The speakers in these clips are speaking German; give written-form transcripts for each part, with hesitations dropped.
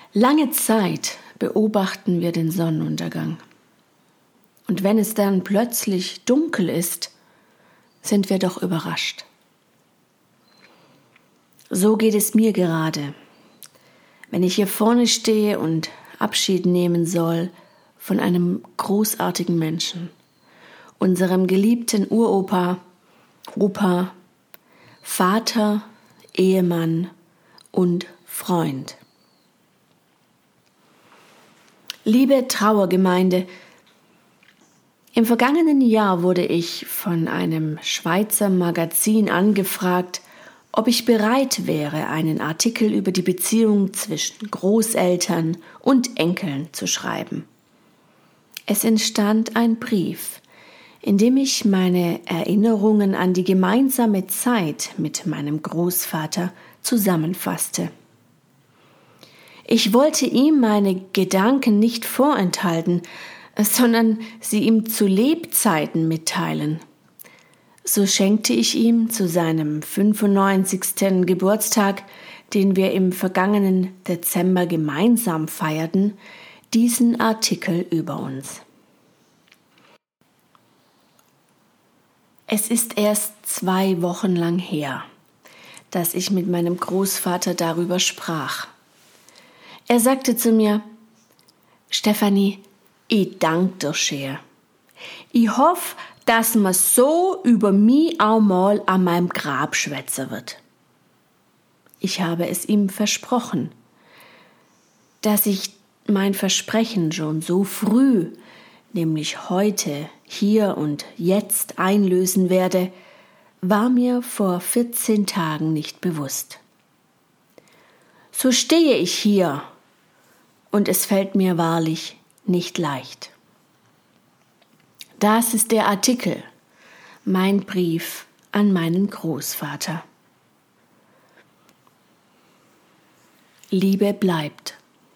Lange Zeit beobachten wir den Sonnenuntergang. Und wenn es dann plötzlich dunkel ist, sind wir doch überrascht. So geht es mir gerade, wenn ich hier vorne stehe und Abschied nehmen soll von einem großartigen Menschen, unserem geliebten Uropa, Opa, Vater, Ehemann und Freund. Liebe Trauergemeinde, im vergangenen Jahr wurde ich von einem Schweizer Magazin angefragt, ob ich bereit wäre, einen Artikel über die Beziehung zwischen Großeltern und Enkeln zu schreiben. Es entstand ein Brief, in dem ich meine Erinnerungen an die gemeinsame Zeit mit meinem Großvater zusammenfasste. Ich wollte ihm meine Gedanken nicht vorenthalten, sondern sie ihm zu Lebzeiten mitteilen. So schenkte ich ihm zu seinem 95. Geburtstag, den wir im vergangenen Dezember gemeinsam feierten, diesen Artikel über uns. Es ist erst 2 Wochen lang her, dass ich mit meinem Großvater darüber sprach. Er sagte zu mir: Stefanie, ich dank dir sehr. Ich hoffe, dass man so über mich auch mal an meinem Grab schwätzen wird. Ich habe es ihm versprochen. Dass ich mein Versprechen schon so früh, nämlich heute, hier und jetzt einlösen werde, war mir vor 14 Tagen nicht bewusst. So stehe ich hier, und es fällt mir wahrlich nicht leicht. Das ist der Artikel, mein Brief an meinen Großvater. Liebe bleibt.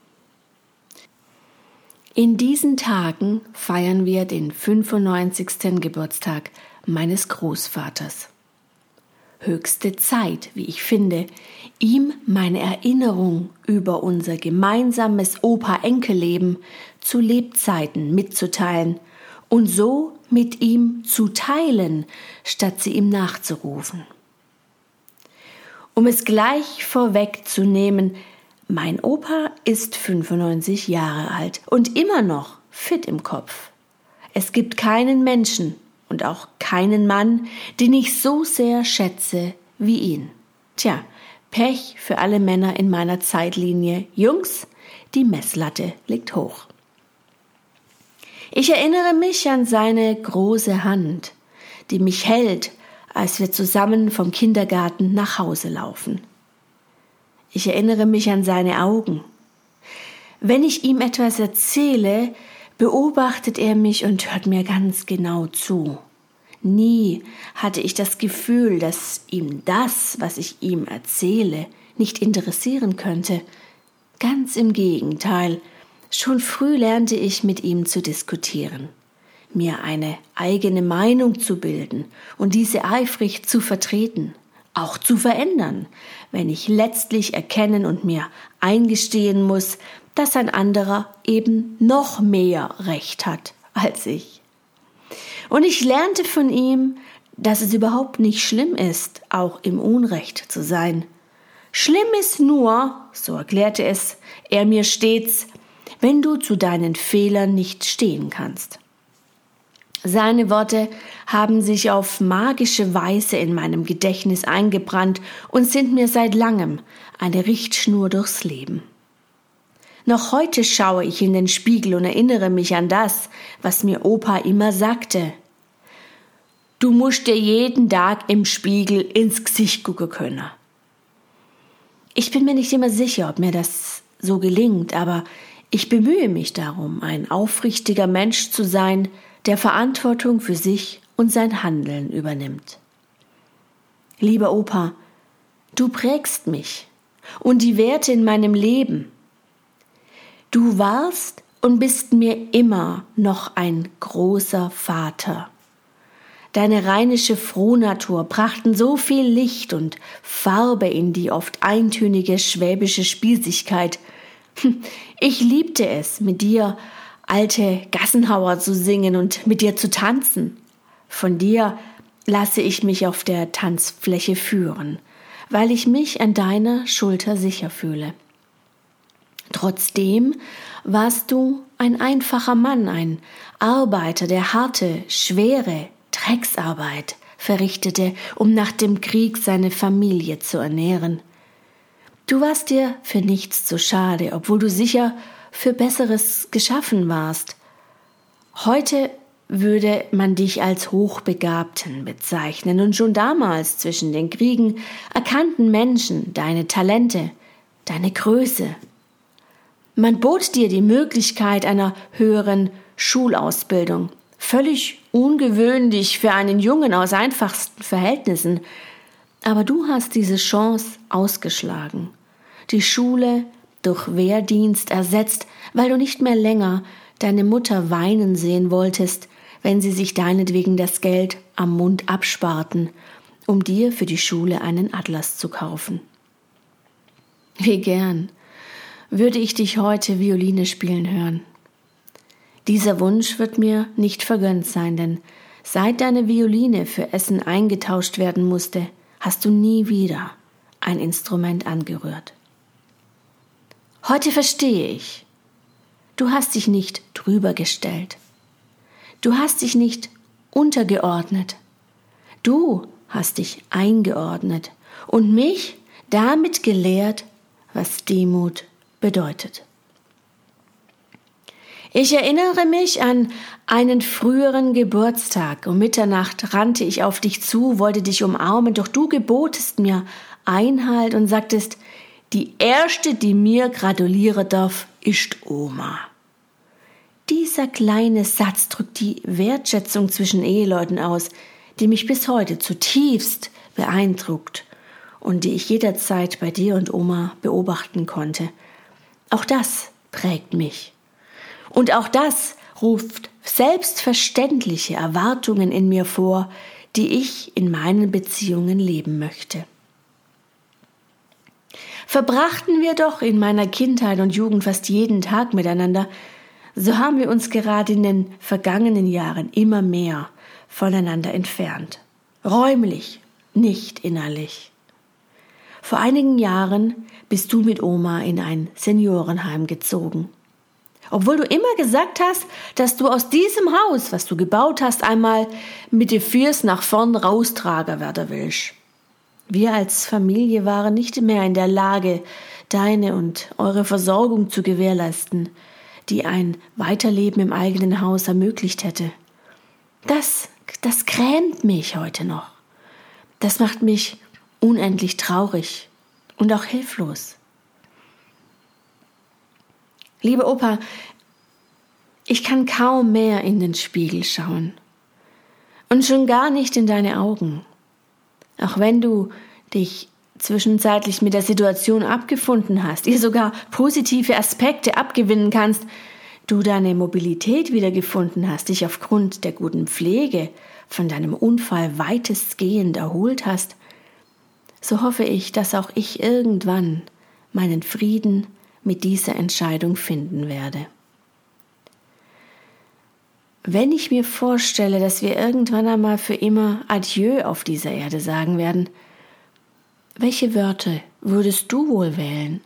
In diesen Tagen feiern wir den 95. Geburtstag meines Großvaters. Höchste Zeit, wie ich finde, ihm meine Erinnerung über unser gemeinsames Opa-Enkel-Leben zu Lebzeiten mitzuteilen und so mit ihm zu teilen, statt sie ihm nachzurufen. Um es gleich vorwegzunehmen, mein Opa ist 95 Jahre alt und immer noch fit im Kopf. Es gibt keinen Menschen und auch keinen Mann, den ich so sehr schätze wie ihn. Tja, Pech für alle Männer in meiner Zeitlinie. Jungs, die Messlatte liegt hoch. Ich erinnere mich an seine große Hand, die mich hält, als wir zusammen vom Kindergarten nach Hause laufen. Ich erinnere mich an seine Augen. Wenn ich ihm etwas erzähle, beobachtet er mich und hört mir ganz genau zu. Nie hatte ich das Gefühl, dass ihm das, was ich ihm erzähle, nicht interessieren könnte. Ganz im Gegenteil, schon früh lernte ich mit ihm zu diskutieren, mir eine eigene Meinung zu bilden und diese eifrig zu vertreten, auch zu verändern, wenn ich letztlich erkennen und mir eingestehen muss, dass ein anderer eben noch mehr Recht hat als ich. Und ich lernte von ihm, dass es überhaupt nicht schlimm ist, auch im Unrecht zu sein. Schlimm ist nur, so erklärte er mir stets, wenn du zu deinen Fehlern nicht stehen kannst. Seine Worte haben sich auf magische Weise in meinem Gedächtnis eingebrannt und sind mir seit langem eine Richtschnur durchs Leben. Noch heute schaue ich in den Spiegel und erinnere mich an das, was mir Opa immer sagte. Du musst dir jeden Tag im Spiegel ins Gesicht gucken können. Ich bin mir nicht immer sicher, ob mir das so gelingt, aber ich bemühe mich darum, ein aufrichtiger Mensch zu sein, der Verantwortung für sich und sein Handeln übernimmt. Lieber Opa, du prägst mich und die Werte in meinem Leben. Du warst und bist mir immer noch ein großer Vater. Deine rheinische Frohnatur brachten so viel Licht und Farbe in die oft eintönige schwäbische Spießigkeit, Ich liebte es, mit dir alte Gassenhauer zu singen und mit dir zu tanzen. Von dir lasse ich mich auf der Tanzfläche führen, weil ich mich an deiner Schulter sicher fühle. Trotzdem warst du ein einfacher Mann, ein Arbeiter, der harte, schwere Drecksarbeit verrichtete, um nach dem Krieg seine Familie zu ernähren. Du warst dir für nichts zu schade, obwohl du sicher für Besseres geschaffen warst. Heute würde man dich als Hochbegabten bezeichnen, und schon damals zwischen den Kriegen erkannten Menschen deine Talente, deine Größe. Man bot dir die Möglichkeit einer höheren Schulausbildung, völlig ungewöhnlich für einen Jungen aus einfachsten Verhältnissen. Aber du hast diese Chance ausgeschlagen, die Schule durch Wehrdienst ersetzt, weil du nicht mehr länger deine Mutter weinen sehen wolltest, wenn sie sich deinetwegen das Geld am Mund absparten, um dir für die Schule einen Atlas zu kaufen. Wie gern würde ich dich heute Violine spielen hören. Dieser Wunsch wird mir nicht vergönnt sein, denn seit deine Violine für Essen eingetauscht werden musste, hast du nie wieder ein Instrument angerührt. Heute verstehe ich. Du hast dich nicht drüber gestellt. Du hast dich nicht untergeordnet. Du hast dich eingeordnet und mich damit gelehrt, was Demut bedeutet. Ich erinnere mich an einen früheren Geburtstag. Um Mitternacht rannte ich auf dich zu, wollte dich umarmen, doch du gebotest mir Einhalt und sagtest, die Erste, die mir gratulieren darf, ist Oma. Dieser kleine Satz drückt die Wertschätzung zwischen Eheleuten aus, die mich bis heute zutiefst beeindruckt und die ich jederzeit bei dir und Oma beobachten konnte. Auch das prägt mich. Und auch das ruft selbstverständliche Erwartungen in mir vor, die ich in meinen Beziehungen leben möchte. Verbrachten wir doch in meiner Kindheit und Jugend fast jeden Tag miteinander, so haben wir uns gerade in den vergangenen Jahren immer mehr voneinander entfernt. Räumlich, nicht innerlich. Vor einigen Jahren bist du mit Oma in ein Seniorenheim gezogen. Obwohl du immer gesagt hast, dass du aus diesem Haus, was du gebaut hast, einmal mit den Füßen nach vorn raustragen werden willst. Wir als Familie waren nicht mehr in der Lage, deine und eure Versorgung zu gewährleisten, die ein Weiterleben im eigenen Haus ermöglicht hätte. Das grämt mich heute noch. Das macht mich unendlich traurig und auch hilflos. Liebe Opa, ich kann kaum mehr in den Spiegel schauen und schon gar nicht in deine Augen. Auch wenn du dich zwischenzeitlich mit der Situation abgefunden hast, ihr sogar positive Aspekte abgewinnen kannst, du deine Mobilität wiedergefunden hast, dich aufgrund der guten Pflege von deinem Unfall weitestgehend erholt hast, so hoffe ich, dass auch ich irgendwann meinen Frieden mit dieser Entscheidung finden werde. Wenn ich mir vorstelle, dass wir irgendwann einmal für immer Adieu auf dieser Erde sagen werden, welche Wörter würdest du wohl wählen?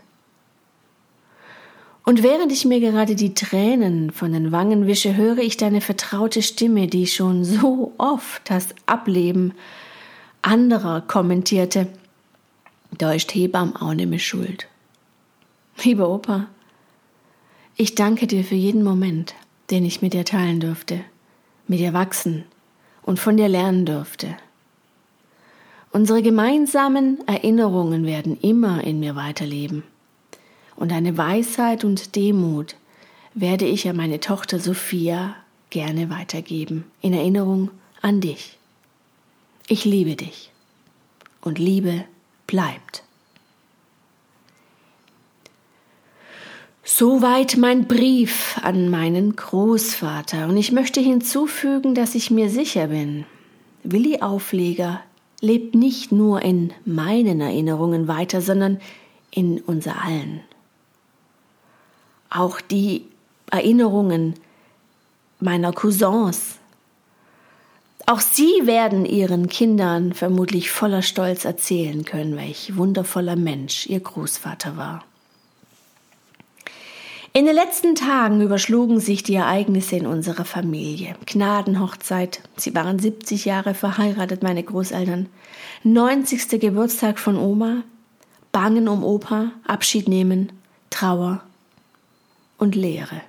Und während ich mir gerade die Tränen von den Wangen wische, höre ich deine vertraute Stimme, die schon so oft das Ableben anderer kommentierte. Da ist Hebam auch nicht mehr schuld. Lieber Opa, ich danke dir für jeden Moment, den ich mit dir teilen durfte, mit dir wachsen und von dir lernen durfte. Unsere gemeinsamen Erinnerungen werden immer in mir weiterleben. Und eine Weisheit und Demut werde ich an meine Tochter Sophia gerne weitergeben, in Erinnerung an dich. Ich liebe dich und Liebe bleibt. Soweit mein Brief an meinen Großvater. Und ich möchte hinzufügen, dass ich mir sicher bin, Willi Aufleger lebt nicht nur in meinen Erinnerungen weiter, sondern in unser allen. auch die Erinnerungen meiner Cousins. Auch sie werden ihren Kindern vermutlich voller Stolz erzählen können, welch wundervoller Mensch ihr Großvater war. In den letzten Tagen überschlugen sich die Ereignisse in unserer Familie. Gnadenhochzeit, sie waren 70 Jahre verheiratet, meine Großeltern. 90. Geburtstag von Oma, Bangen um Opa, Abschied nehmen, Trauer und Leere.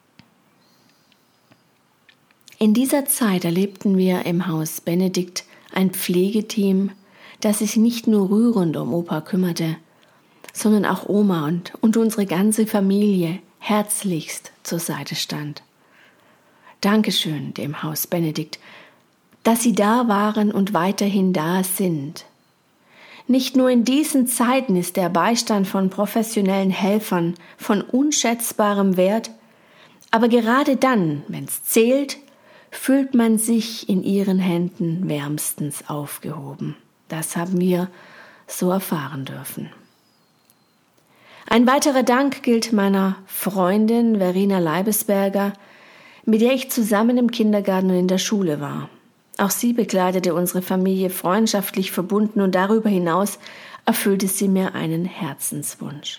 In dieser Zeit erlebten wir im Haus Benedikt ein Pflegeteam, das sich nicht nur rührend um Opa kümmerte, sondern auch Oma und unsere ganze Familie herzlichst zur Seite stand. Dankeschön dem Haus Benedikt, dass Sie da waren und weiterhin da sind. Nicht nur in diesen Zeiten ist der Beistand von professionellen Helfern von unschätzbarem Wert, aber gerade dann, wenn's zählt, fühlt man sich in Ihren Händen wärmstens aufgehoben. Das haben wir so erfahren dürfen. Ein weiterer Dank gilt meiner Freundin Verena Leibesberger, mit der ich zusammen im Kindergarten und in der Schule war. Auch sie begleitete unsere Familie freundschaftlich verbunden und darüber hinaus erfüllte sie mir einen Herzenswunsch.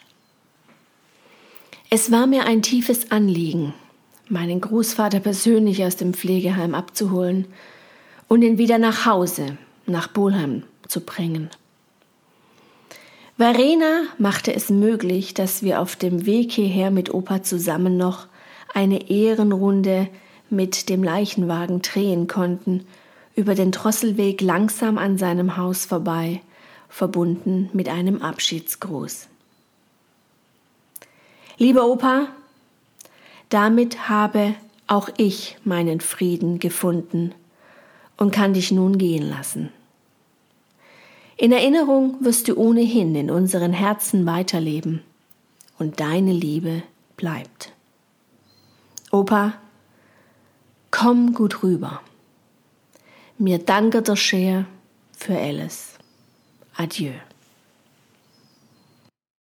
Es war mir ein tiefes Anliegen, meinen Großvater persönlich aus dem Pflegeheim abzuholen und ihn wieder nach Hause, nach Bolheim zu bringen. Verena machte es möglich, dass wir auf dem Weg hierher mit Opa zusammen noch eine Ehrenrunde mit dem Leichenwagen drehen konnten, über den Drosselweg langsam an seinem Haus vorbei, verbunden mit einem Abschiedsgruß. Lieber Opa, damit habe auch ich meinen Frieden gefunden und kann dich nun gehen lassen. In Erinnerung wirst du ohnehin in unseren Herzen weiterleben und deine Liebe bleibt. Opa, komm gut rüber. Mir danke der Scher für alles. Adieu.